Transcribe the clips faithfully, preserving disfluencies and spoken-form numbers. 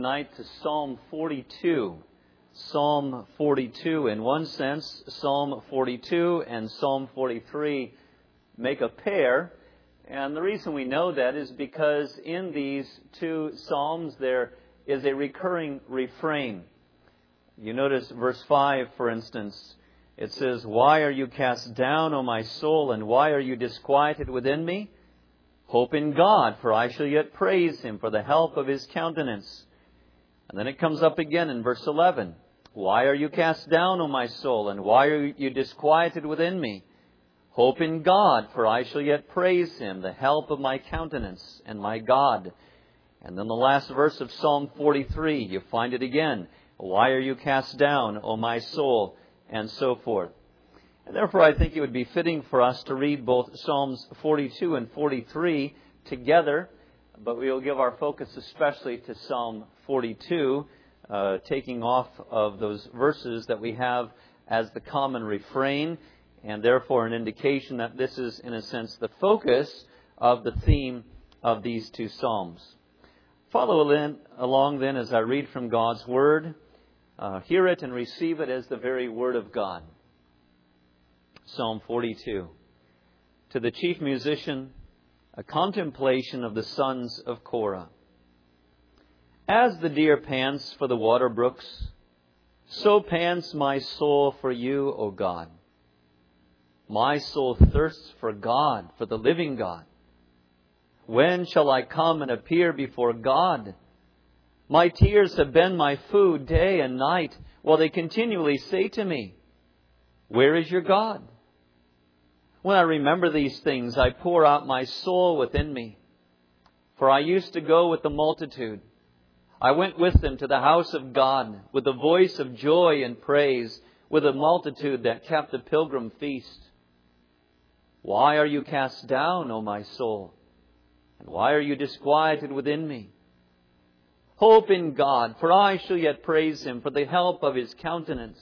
Tonight to Psalm forty-two. Psalm forty-two. In one sense, Psalm forty-two and Psalm forty-three make a pair. And the reason we know that is because in these two Psalms there is a recurring refrain. You notice verse five, for instance. It says, "Why are you cast down, O my soul, and why are you disquieted within me? Hope in God, for I shall yet praise Him for the help of His countenance." And then it comes up again in verse eleven. "Why are you cast down, O my soul, and why are you disquieted within me? Hope in God, for I shall yet praise Him, the help of my countenance and my God." And then the last verse of Psalm forty-three, you find it again. "Why are you cast down, O my soul?" and so forth. And therefore I think it would be fitting for us to read both Psalms forty-two and forty-three together, but we will give our focus especially to Psalm forty-two, uh, taking off of those verses that we have as the common refrain, and therefore an indication that this is, in a sense, the focus of the theme of these two Psalms. Follow then, along then as I read from God's Word. Uh, hear it and receive it as the very Word of God. Psalm forty-two. To the chief musician, a contemplation of the sons of Korah. As the deer pants for the water brooks, so pants my soul for you, O God. My soul thirsts for God, for the living God. When shall I come and appear before God? My tears have been my food day and night, while they continually say to me, "Where is your God?" When I remember these things, I pour out my soul within me. For I used to go with the multitude. I went with them to the house of God, with the voice of joy and praise, with a multitude that kept the pilgrim feast. Why are you cast down, O my soul? And why are you disquieted within me? Hope in God, for I shall yet praise Him for the help of His countenance.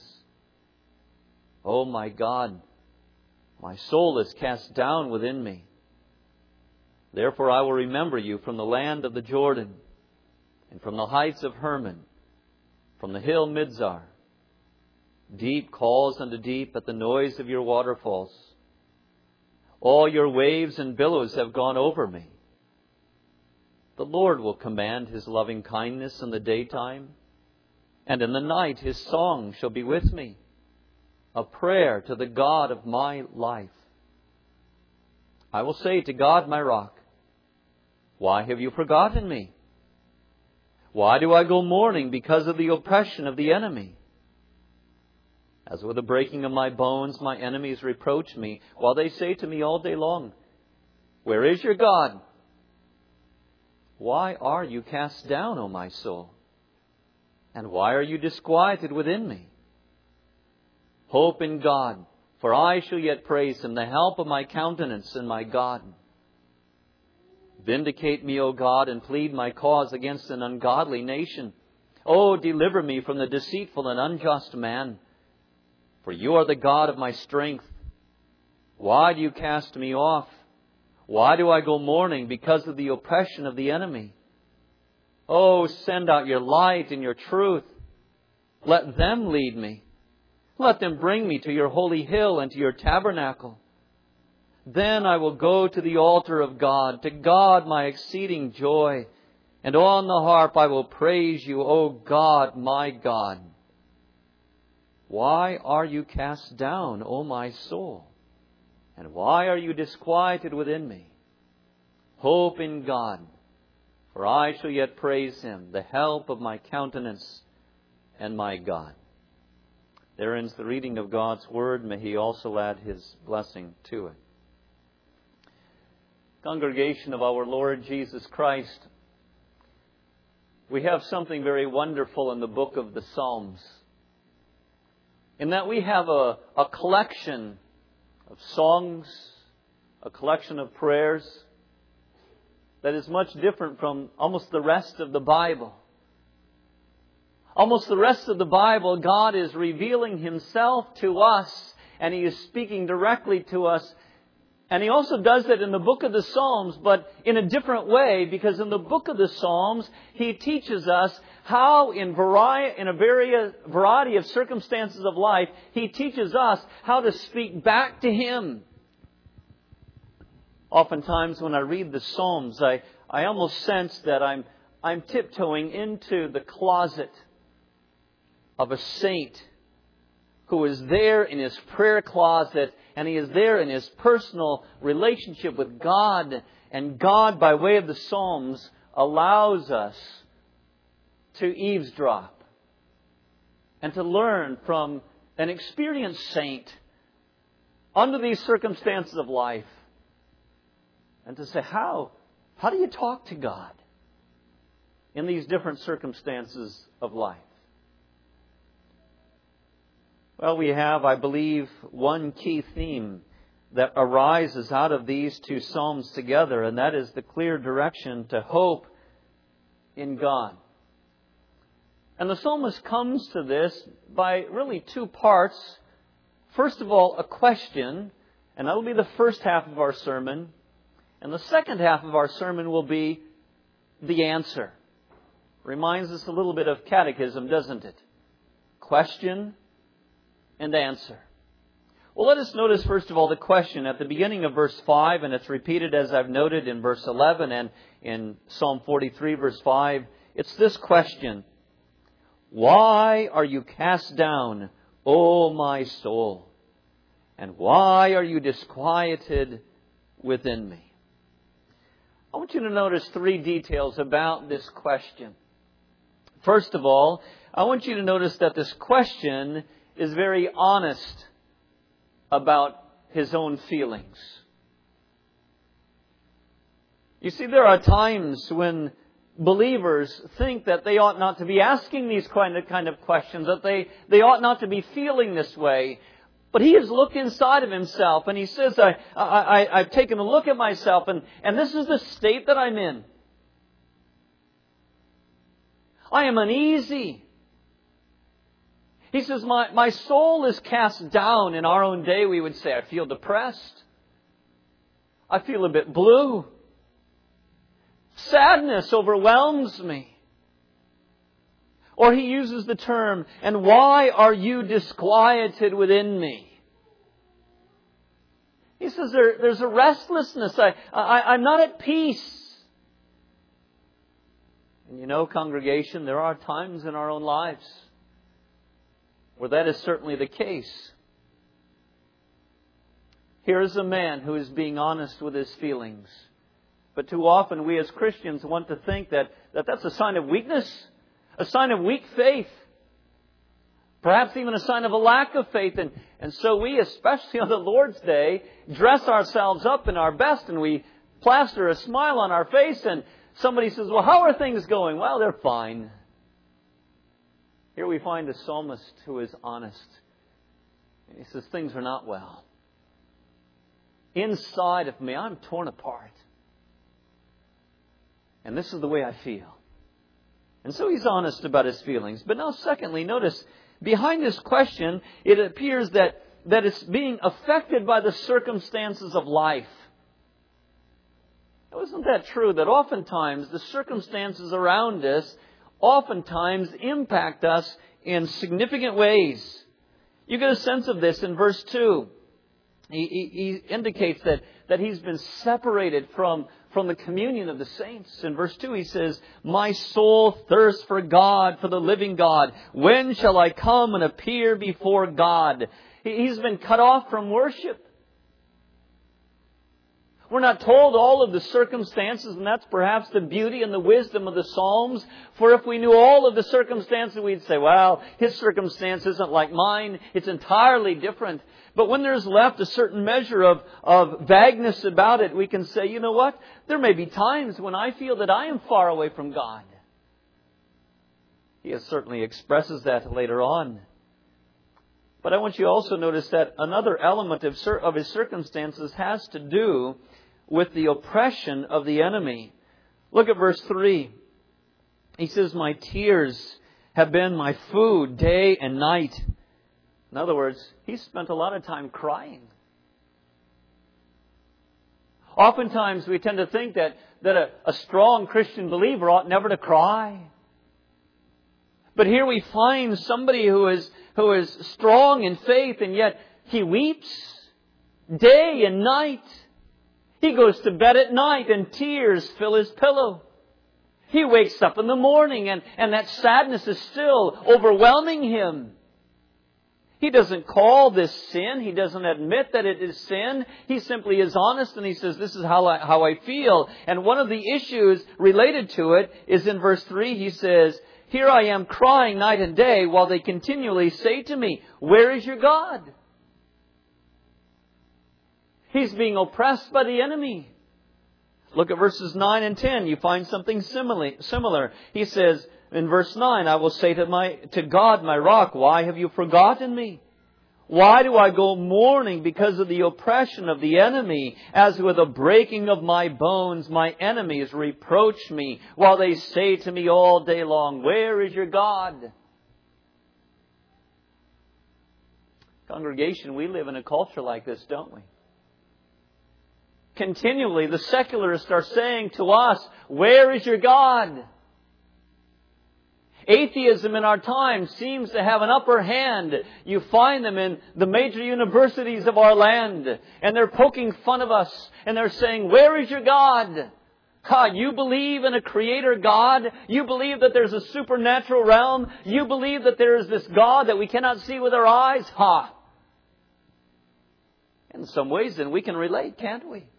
O my God, my soul is cast down within me. Therefore I will remember you from the land of the Jordan, and from the heights of Hermon, from the hill Mizar. Deep calls unto deep at the noise of your waterfalls. All your waves and billows have gone over me. The Lord will command His loving kindness in the daytime, and in the night His song shall be with me, a prayer to the God of my life. I will say to God my rock, why have you forgotten me? Why do I go mourning because of the oppression of the enemy? As with the breaking of my bones, my enemies reproach me, while they say to me all day long, "Where is your God?" Why are you cast down, O my soul? And why are you disquieted within me? Hope in God, for I shall yet praise Him, the help of my countenance and my God. Vindicate me, O God, and plead my cause against an ungodly nation. O deliver me from the deceitful and unjust man. For you are the God of my strength. Why do you cast me off? Why do I go mourning because of the oppression of the enemy? Oh, send out your light and your truth. Let them lead me. Let them bring me to your holy hill and to your tabernacle. Then I will go to the altar of God, to God my exceeding joy. And on the harp I will praise you, O God, my God. Why are you cast down, O my soul? And why are you disquieted within me? Hope in God, for I shall yet praise Him, the help of my countenance and my God. There ends the reading of God's Word. May He also add His blessing to it. Congregation of our Lord Jesus Christ, we have something very wonderful in the book of the Psalms, in that we have a, a collection of songs, a collection of prayers that is much different from almost the rest of the Bible. Almost the rest of the Bible, God is revealing Himself to us, and He is speaking directly to us. And He also does it in the book of the Psalms, but in a different way, because in the book of the Psalms, He teaches us how in, vari- in a vari- variety of circumstances of life, He teaches us how to speak back to Him. Oftentimes when I read the Psalms, I, I almost sense that I'm, I'm tiptoeing into the closet of a saint who is there in his prayer closet, and he is there in his personal relationship with God. And God, by way of the Psalms, allows us to eavesdrop and to learn from an experienced saint under these circumstances of life, and to say, how, how do you talk to God in these different circumstances of life? Well, we have, I believe, one key theme that arises out of these two Psalms together, and that is the clear direction to hope in God. And the psalmist comes to this by really two parts. First of all, a question, and that will be the first half of our sermon. And the second half of our sermon will be the answer. Reminds us a little bit of catechism, doesn't it? Question and answer. Well, let us notice first of all the question at the beginning of verse five, and it's repeated as I've noted in verse eleven and in Psalm forty-three, verse five. It's this question: why are you cast down, O my soul? And why are you disquieted within me? I want you to notice three details about this question. First of all, I want you to notice that this question is very honest about his own feelings. You see, there are times when believers think that they ought not to be asking these kind of, kind of questions, that they, they ought not to be feeling this way. But he has looked inside of himself and he says, I, I, I've taken a look at myself and, and this is the state that I'm in. I am uneasy. He says, my, my soul is cast down. In our own day, we would say, I feel depressed. I feel a bit blue. Sadness overwhelms me. Or he uses the term, and why are you disquieted within me? He says there, there's a restlessness. I, I, I'm not at peace. And you know, congregation, there are times in our own lives where that is certainly the case. Here is a man who is being honest with his feelings. But too often we as Christians want to think that, that that's a sign of weakness, a sign of weak faith, perhaps even a sign of a lack of faith. And, and so we, especially on the Lord's Day, dress ourselves up in our best and we plaster a smile on our face, and somebody says, well, how are things going? Well, they're fine. Here we find a psalmist who is honest. He says, things are not well. Inside of me, I'm torn apart. And this is the way I feel. And so he's honest about his feelings. But now, secondly, notice, behind this question, it appears that, that it's being affected by the circumstances of life. Now, isn't that true that oftentimes the circumstances around us oftentimes impact us in significant ways? You get a sense of this in verse two. He, he, he indicates that, that he's been separated from, from the communion of the saints. In verse two he says, my soul thirsts for God, for the living God. When shall I come and appear before God? He, he's been cut off from worship. We're not told all of the circumstances, and that's perhaps the beauty and the wisdom of the Psalms. For if we knew all of the circumstances, we'd say, well, his circumstance isn't like mine. It's entirely different. But when there's left a certain measure of, of vagueness about it, we can say, you know what? There may be times when I feel that I am far away from God. He certainly expresses that later on. But I want you to also notice that another element of, of his circumstances has to do with the oppression of the enemy. Look at verse three. He says, my tears have been my food day and night. In other words, he spent a lot of time crying. Oftentimes we tend to think that, that a, a strong Christian believer ought never to cry. But here we find somebody who is, who is strong in faith, and yet he weeps day and night. He goes to bed at night and tears fill his pillow. He wakes up in the morning and, and that sadness is still overwhelming him. He doesn't call this sin. He doesn't admit that it is sin. He simply is honest and he says, this is how I, how I feel. And one of the issues related to it is in verse three. He says, here I am crying night and day while they continually say to me, where is your God? He's being oppressed by the enemy. Look at verses nine and ten. You find something similar. He says, in verse nine, I will say to my to God, my rock, why have you forgotten me? Why do I go mourning because of the oppression of the enemy? As with a breaking of my bones, my enemies reproach me, while they say to me all day long, where is your God? Congregation, we live in a culture like this, don't we? Continually, the secularists are saying to us, where is your God? Atheism in our time seems to have an upper hand. You find them in the major universities of our land, and they're poking fun of us, and they're saying, where is your God? God, you believe in a creator God? You believe that there's a supernatural realm? You believe that there is this God that we cannot see with our eyes? Ha! In some ways, then, we can relate, can't we?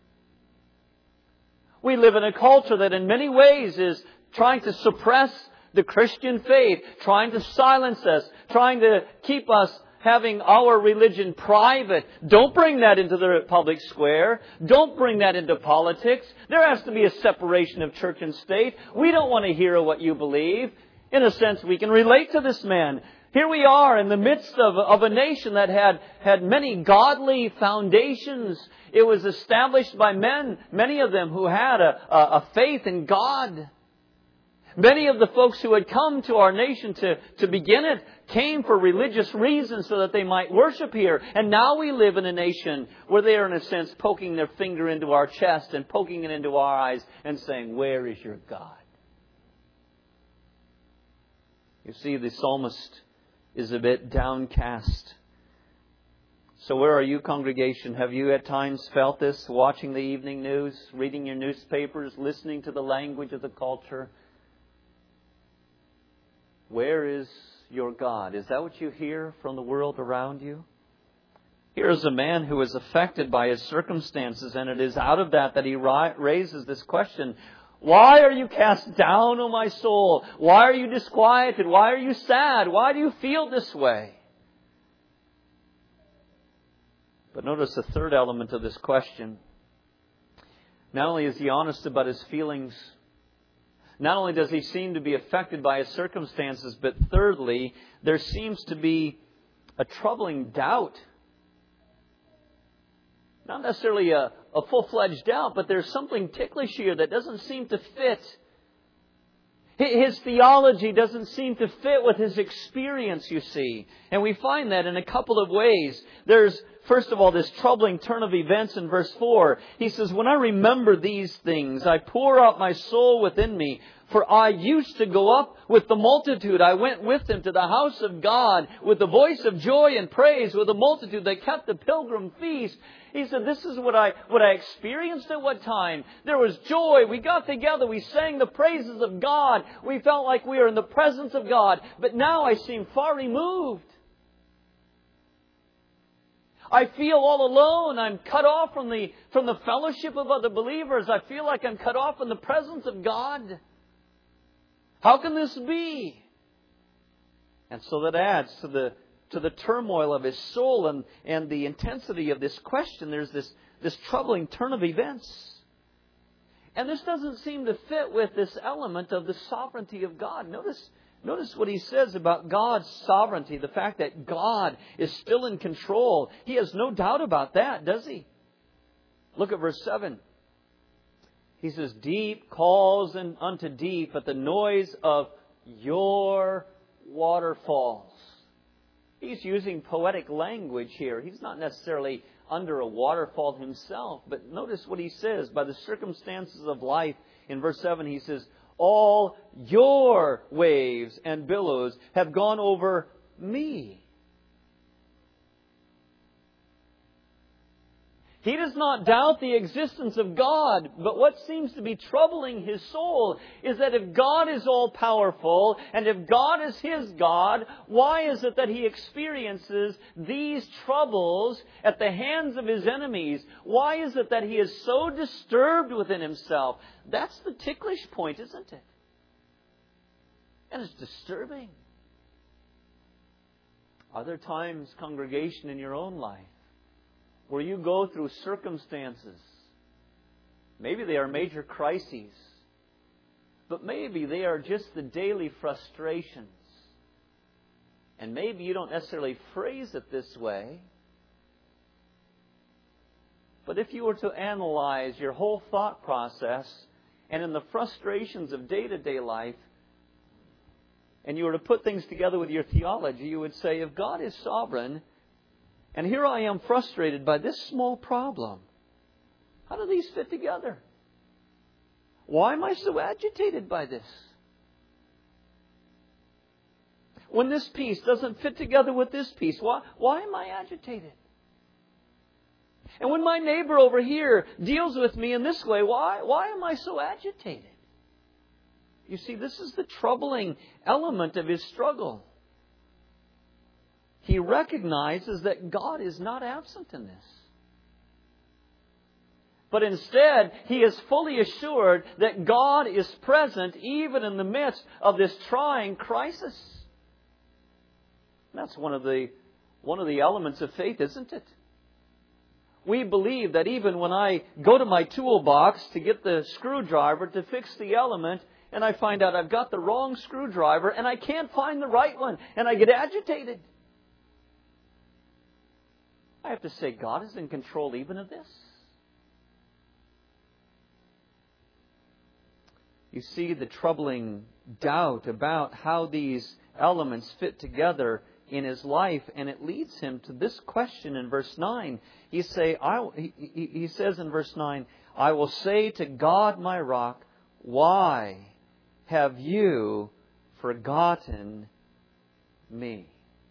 We live in a culture that in many ways is trying to suppress the Christian faith, trying to silence us, trying to keep us having our religion private. Don't bring that into the public square. Don't bring that into politics. There has to be a separation of church and state. We don't want to hear what you believe. In a sense, we can relate to this man. Here we are in the midst of, of a nation that had, had many godly foundations. It was established by men, many of them who had a, a, a faith in God. Many of the folks who had come to our nation to, to begin it came for religious reasons so that they might worship here. And now we live in a nation where they are, in a sense, poking their finger into our chest and poking it into our eyes and saying, where is your God? You see, the psalmist is a bit downcast. So where are you, congregation? Have you at times felt this, watching the evening news, reading your newspapers, listening to the language of the culture? Where is your God? Is that what you hear from the world around you? Here is a man who is affected by his circumstances, and it is out of that that he raises this question. Why are you cast down, O my soul? Why are you disquieted? Why are you sad? Why do you feel this way? But notice the third element of this question. Not only is he honest about his feelings, not only does he seem to be affected by his circumstances, but thirdly, there seems to be a troubling doubt. Not necessarily a, a full-fledged doubt, but there's something ticklish here that doesn't seem to fit. His theology doesn't seem to fit with his experience, you see. And we find that in a couple of ways. There's, first of all, this troubling turn of events in verse four. He says, when I remember these things, I pour out my soul within me. For I used to go up with the multitude. I went with them to the house of God with the voice of joy and praise with the multitude. They kept the pilgrim feast. He said, this is what I what I experienced at what time. There was joy. We got together. We sang the praises of God. We felt like we were in the presence of God. But now I seem far removed. I feel all alone. I'm cut off from the, from the fellowship of other believers. I feel like I'm cut off from the presence of God. How can this be? And so that adds to the to the turmoil of his soul and, and the intensity of this question. There's this, this troubling turn of events. And this doesn't seem to fit with this element of the sovereignty of God. Notice, notice what he says about God's sovereignty, the fact that God is still in control. He has no doubt about that, does he? Look at verse seven. He says, deep calls unto deep at the noise of your waterfalls. He's using poetic language here. He's not necessarily under a waterfall himself. But notice what he says. By the circumstances of life, in verse seven, he says, all your waves and billows have gone over me. He does not doubt the existence of God, but what seems to be troubling his soul is that if God is all-powerful, and if God is his God, why is it that he experiences these troubles at the hands of his enemies? Why is it that he is so disturbed within himself? That's the ticklish point, isn't it? And it's disturbing. Are there times, congregation, in your own life where you go through circumstances? Maybe they are major crises, but maybe they are just the daily frustrations. And maybe you don't necessarily phrase it this way, but if you were to analyze your whole thought process and in the frustrations of day-to-day life, and you were to put things together with your theology, you would say, if God is sovereign, and here I am frustrated by this small problem, how do these fit together? Why am I so agitated by this? When this piece doesn't fit together with this piece, why, why am I agitated? And when my neighbor over here deals with me in this way, why, why am I so agitated? You see, this is the troubling element of his struggle. He recognizes that God is not absent in this. But instead, he is fully assured that God is present even in the midst of this trying crisis. That's one of the, one of the elements of faith, isn't it? We believe that even when I go to my toolbox to get the screwdriver to fix the element, and I find out I've got the wrong screwdriver and I can't find the right one, and I get agitated. I have to say, God is in control even of this. You see the troubling doubt about how these elements fit together in his life, and it leads him to this question in verse nine. He, say, I, he, he says in verse nine, I will say to God my rock, why have you forgotten me?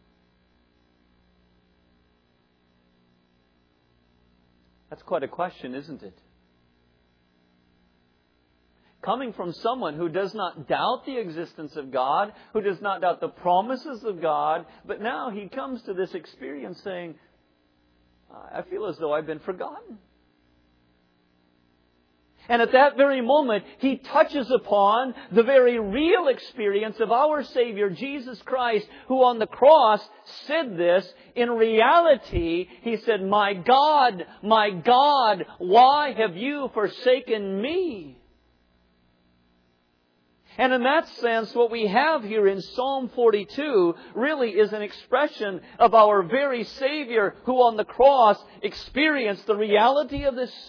That's quite a question, isn't it? Coming from someone who does not doubt the existence of God, who does not doubt the promises of God, but now he comes to this experience saying, I feel as though I've been forgotten. And at that very moment, he touches upon the very real experience of our Savior, Jesus Christ, who on the cross said this. In reality, he said, my God, my God, why have you forsaken me? And in that sense, what we have here in Psalm forty-two really is an expression of our very Savior who on the cross experienced the reality of this.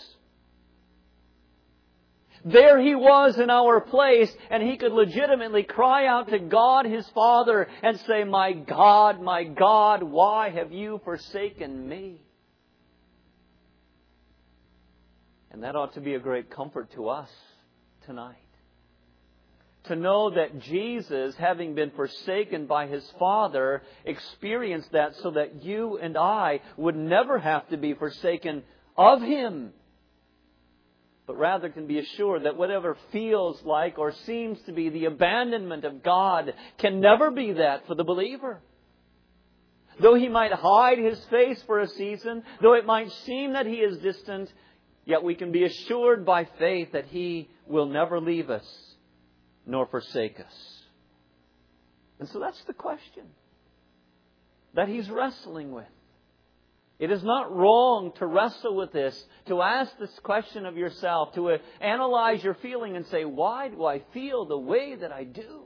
There he was in our place, and he could legitimately cry out to God his Father and say, my God, my God, why have you forsaken me? And that ought to be a great comfort to us tonight. To know that Jesus, having been forsaken by his Father, experienced that so that you and I would never have to be forsaken of him, but rather can be assured that whatever feels like or seems to be the abandonment of God can never be that for the believer. Though he might hide his face for a season, though it might seem that he is distant, yet we can be assured by faith that he will never leave us nor forsake us. And so that's the question that he's wrestling with. It is not wrong to wrestle with this, to ask this question of yourself, to analyze your feeling and say, why do I feel the way that I do?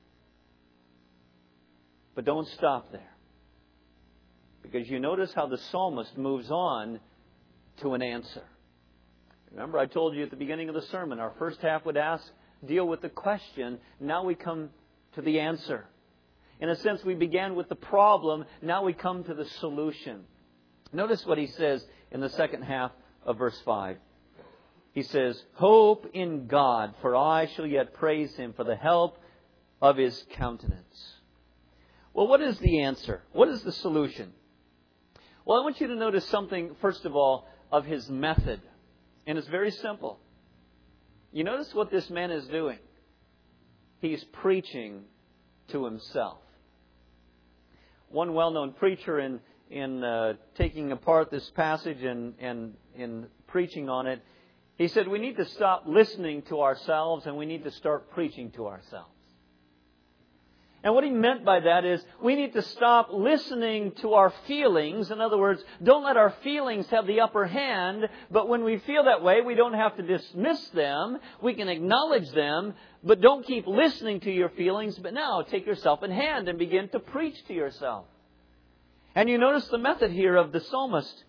But don't stop there. Because you notice how the psalmist moves on to an answer. Remember, I told you at the beginning of the sermon, our first half would ask, deal with the question. Now we come to the answer. In a sense, we began with the problem. Now we come to the solution. Notice what he says in the second half of verse five. He says, hope in God, for I shall yet praise Him for the help of His countenance. Well, what is the answer? What is the solution? Well, I want you to notice something, first of all, of His method. And it's very simple. You notice what this man is doing. He's preaching to himself. One well-known preacher in, in uh, taking apart this passage and, and in preaching on it, he said we need to stop listening to ourselves and we need to start preaching to ourselves. And what he meant by that is we need to stop listening to our feelings. In other words, don't let our feelings have the upper hand. But when we feel that way, we don't have to dismiss them. We can acknowledge them. But don't keep listening to your feelings. But now take yourself in hand and begin to preach to yourself. And you notice the method here of the psalmist.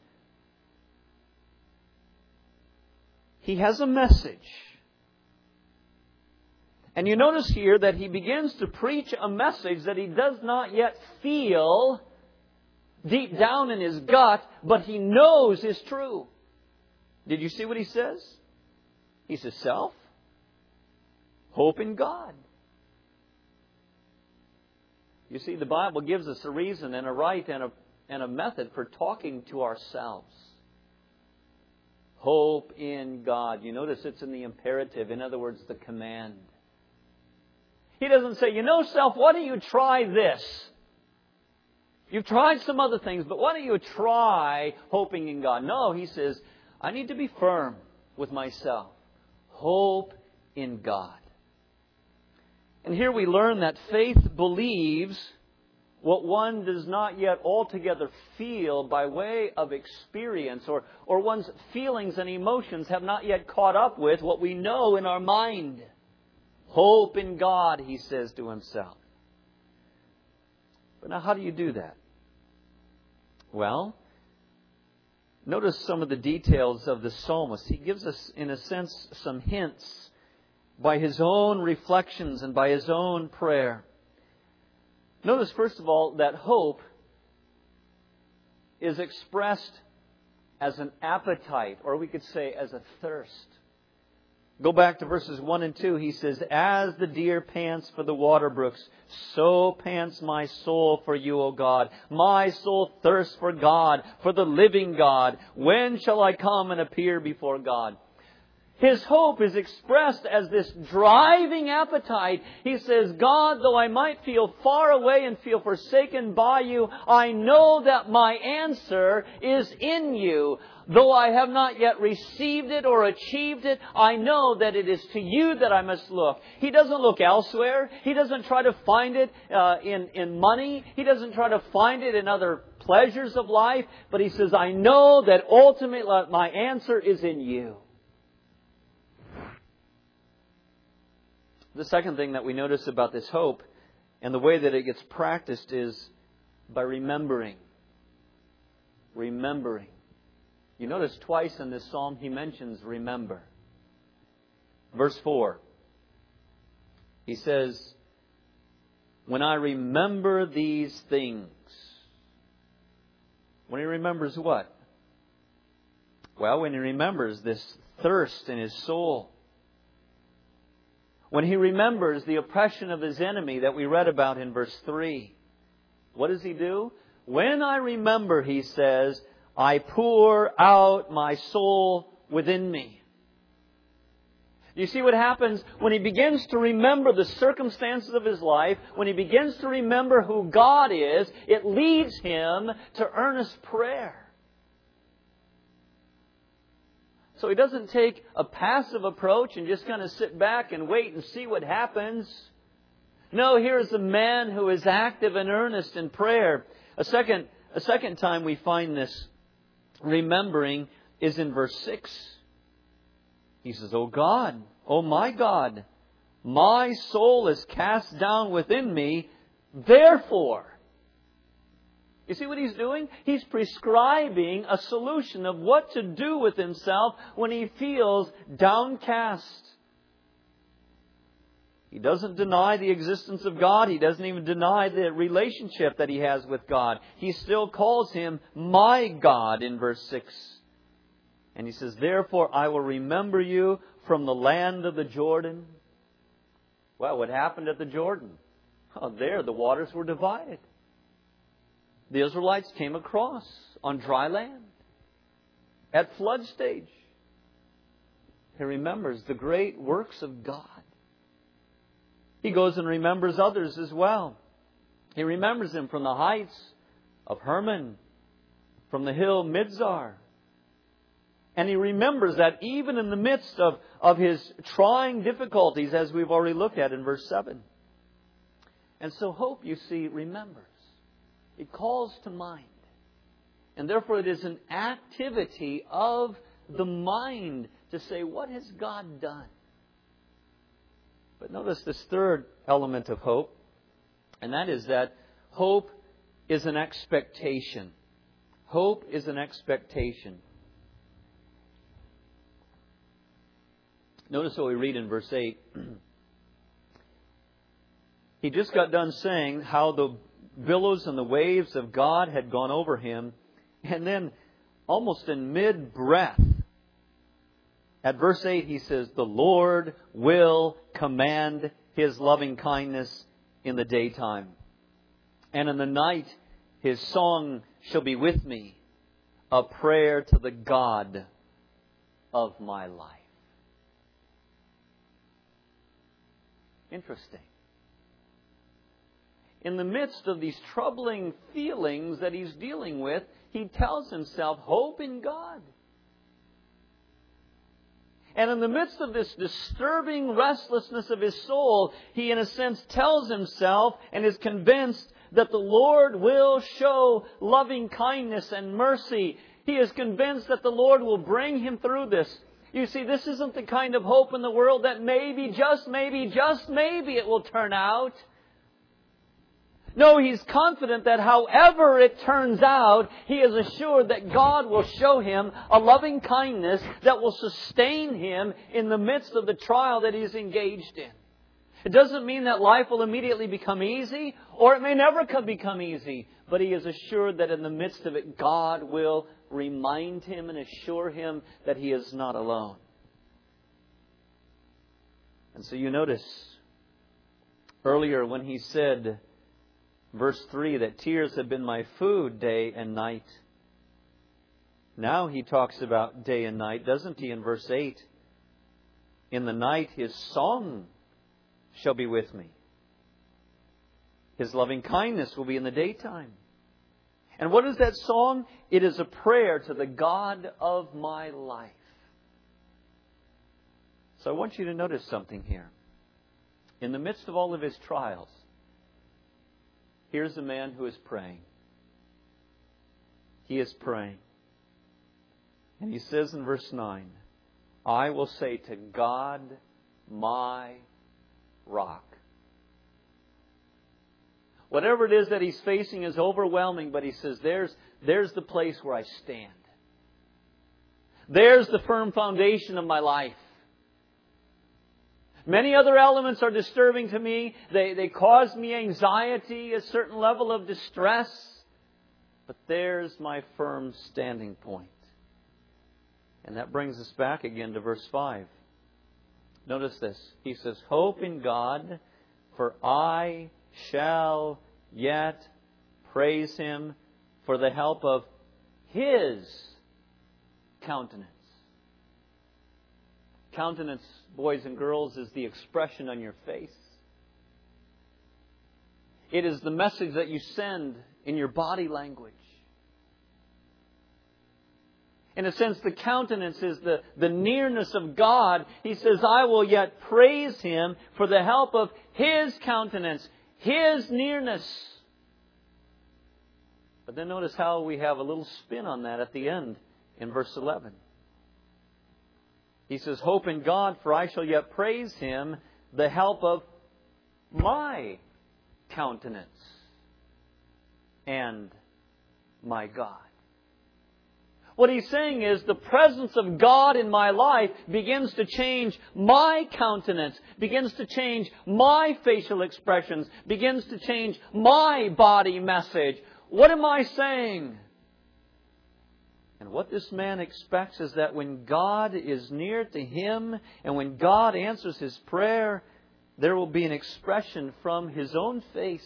He has a message. And you notice here that he begins to preach a message that he does not yet feel deep down in his gut, but he knows is true. Did you see what he says? He says, self, hope in God. You see, the Bible gives us a reason and a right and a, and a method for talking to ourselves. Hope in God. You notice it's in the imperative. In other words, the command. He doesn't say, you know, self, why don't you try this? You've tried some other things, but why don't you try hoping in God? No, he says, I need to be firm with myself. Hope in God. And here we learn that faith believes what one does not yet altogether feel by way of experience, or, or one's feelings and emotions have not yet caught up with what we know in our mind. Hope in God, he says to himself. But now how do you do that? Well, notice some of the details of the psalmist. He gives us, in a sense, some hints by his own reflections and by his own prayer. Notice, first of all, that hope is expressed as an appetite, or we could say as a thirst. Go back to verses one and two. He says, as the deer pants for the water brooks, so pants my soul for you, O God. My soul thirsts for God, for the living God. When shall I come and appear before God? His hope is expressed as this driving appetite. He says, God, though I might feel far away and feel forsaken by you, I know that my answer is in you. Though I have not yet received it or achieved it, I know that it is to you that I must look. He doesn't look elsewhere. He doesn't try to find it uh, in, in money. He doesn't try to find it in other pleasures of life. But he says, I know that ultimately my answer is in you. The second thing that we notice about this hope and the way that it gets practiced is by remembering. Remembering. You notice twice in this psalm he mentions remember. Verse four. He says, when I remember these things. When he remembers what? Well, when he remembers this thirst in his soul. When he remembers the oppression of his enemy that we read about in verse three. What does he do? When I remember, he says, I pour out my soul within me. You see what happens when he begins to remember the circumstances of his life, when he begins to remember who God is, it leads him to earnest prayer. So he doesn't take a passive approach and just kind of sit back and wait and see what happens. No, here's a man who is active and earnest in prayer. A second, a second time we find this remembering is in verse six. He says, O God, O my God, my soul is cast down within me, therefore. You see what he's doing? He's prescribing a solution of what to do with himself when he feels downcast. He doesn't deny the existence of God. He doesn't even deny the relationship that he has with God. He still calls Him my God in verse six. And he says, therefore I will remember you from the land of the Jordan. Well, what happened at the Jordan? Oh, there the waters were divided. The Israelites came across on dry land at flood stage. He remembers the great works of God. He goes and remembers others as well. He remembers them from the heights of Hermon, from the hill Mizar. And he remembers that even in the midst of, of his trying difficulties, as we've already looked at in verse seven. And so hope, you see, remembers. It calls to mind. And therefore it is an activity of the mind to say, what has God done? But notice this third element of hope, and that is that hope is an expectation. Hope is an expectation. Notice what we read in verse eight. He just got done saying how the billows and the waves of God had gone over him. And then, almost in mid-breath, at verse eight, he says, the Lord will command His loving kindness in the daytime. And in the night, His song shall be with me, a prayer to the God of my life. Interesting. In the midst of these troubling feelings that he's dealing with, he tells himself, hope in God. And in the midst of this disturbing restlessness of his soul, he in a sense tells himself and is convinced that the Lord will show loving kindness and mercy. He is convinced that the Lord will bring him through this. You see, this isn't the kind of hope in the world that maybe, just maybe, just maybe it will turn out. No, he's confident that however it turns out, he is assured that God will show him a loving kindness that will sustain him in the midst of the trial that he's engaged in. It doesn't mean that life will immediately become easy, or it may never become easy. But he is assured that in the midst of it, God will remind him and assure him that he is not alone. And so you notice earlier when he said, verse three, that tears have been my food day and night. Now he talks about day and night, doesn't he, in verse eight? In the night his song shall be with me. His loving kindness will be in the daytime. And what is that song? It is a prayer to the God of my life. So I want you to notice something here. In the midst of all of his trials, here's a man who is praying. He is praying. And he says in verse nine, I will say to God, my rock. Whatever it is that he's facing is overwhelming, but he says, there's, there's the place where I stand. There's the firm foundation of my life. Many other elements are disturbing to me. They, they cause me anxiety, a certain level of distress. But there's my firm standing point. And that brings us back again to verse five. Notice this. He says, hope in God, for I shall yet praise Him for the help of His countenance. Countenance, boys and girls, is the expression on your face. It is the message that you send in your body language. In a sense, the countenance is the, the nearness of God. He says, I will yet praise Him for the help of His countenance, His nearness. But then notice how we have a little spin on that at the end in verse eleven. He says, hope in God, for I shall yet praise Him, the help of my countenance and my God. What he's saying is the presence of God in my life begins to change my countenance, begins to change my facial expressions, begins to change my body message. What am I saying? And what this man expects is that when God is near to him and when God answers his prayer, there will be an expression from his own face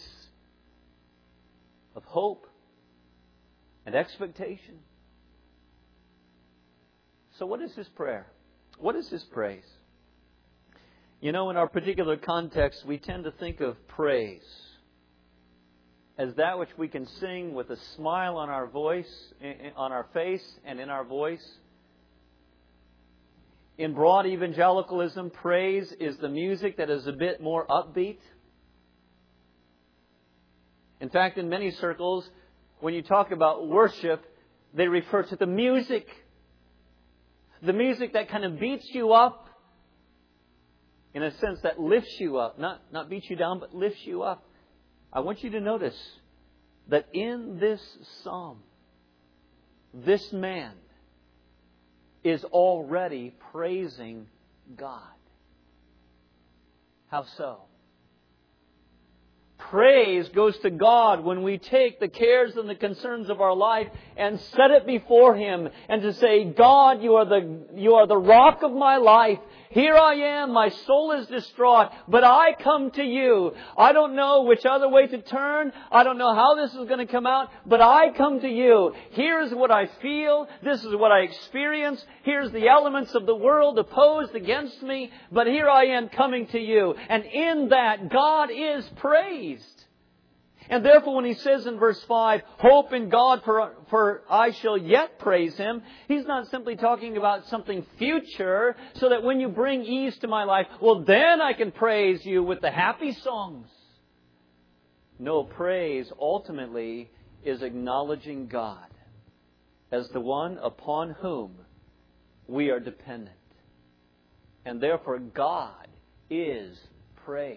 of hope and expectation. So what is his prayer? What is his praise? You know, in our particular context, we tend to think of praise as that which we can sing with a smile on our voice, on our face and in our voice. In broad evangelicalism, praise is the music that is a bit more upbeat. In fact, in many circles, when you talk about worship, they refer to the music. The music that kind of beats you up, in a sense that lifts you up. Not, not beats you down, but lifts you up. I want you to notice that in this psalm, this man is already praising God. How so? Praise goes to God when we take the cares and the concerns of our life and set it before Him and to say, God, you are the, you are the rock of my life. Here I am, my soul is distraught, but I come to you. I don't know which other way to turn. I don't know how this is going to come out, but I come to you. Here's what I feel. This is what I experience. Here's the elements of the world opposed against me, but here I am coming to you. And in that, God is praised. And therefore, when he says in verse five, hope in God for, for I shall yet praise Him, he's not simply talking about something future, so that when you bring ease to my life, well, then I can praise you with the happy songs. No, praise ultimately is acknowledging God as the one upon whom we are dependent. And therefore, God is praised.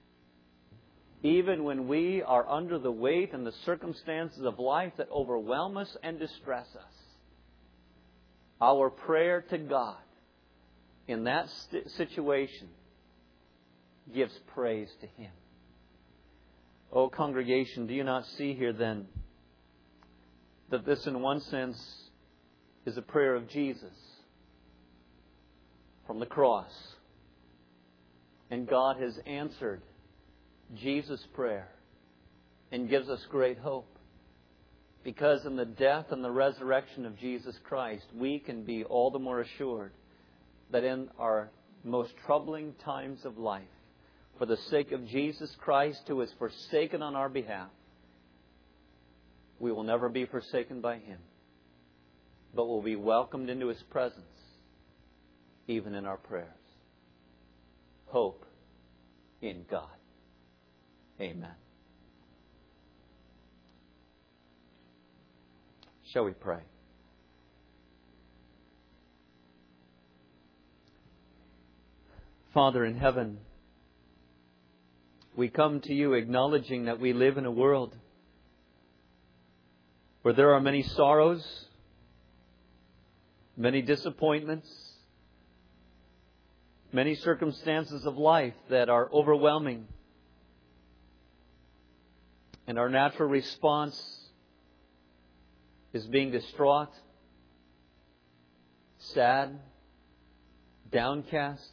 Even when we are under the weight and the circumstances of life that overwhelm us and distress us, our prayer to God in that st- situation gives praise to Him. Oh, congregation, do you not see here then that this in one sense is a prayer of Jesus from the cross? And God has answered Jesus' prayer and gives us great hope. Because in the death and the resurrection of Jesus Christ, we can be all the more assured that in our most troubling times of life, for the sake of Jesus Christ, who is forsaken on our behalf, we will never be forsaken by Him, but will be welcomed into His presence, even in our prayers. Hope in God. Amen. Shall we pray? Father in heaven, we come to you acknowledging that we live in a world where there are many sorrows, many disappointments, many circumstances of life that are overwhelming. And our natural response is being distraught, sad, downcast.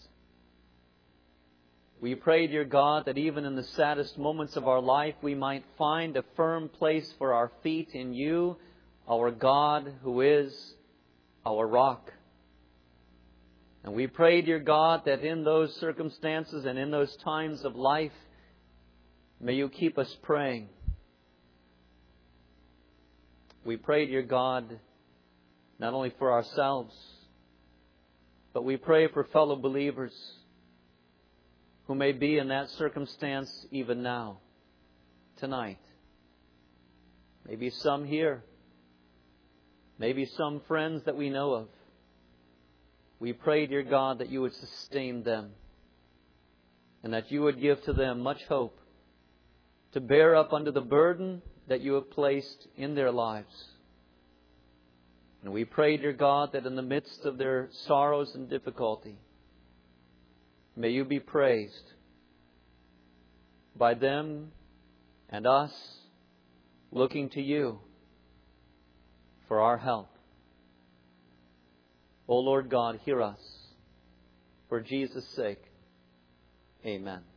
We pray, dear God, that even in the saddest moments of our life, we might find a firm place for our feet in you, our God, who is our rock. And we pray, dear God, that in those circumstances and in those times of life, may you keep us praying. We pray, dear God, not only for ourselves, but we pray for fellow believers who may be in that circumstance even now, tonight. Maybe some here, maybe some friends that we know of. We pray, dear God, that you would sustain them and that you would give to them much hope to bear up under the burden that you have placed in their lives. And we pray, dear God, that in the midst of their sorrows and difficulty, may you be praised by them and us looking to you for our help. O Lord God, hear us. For Jesus' sake, amen.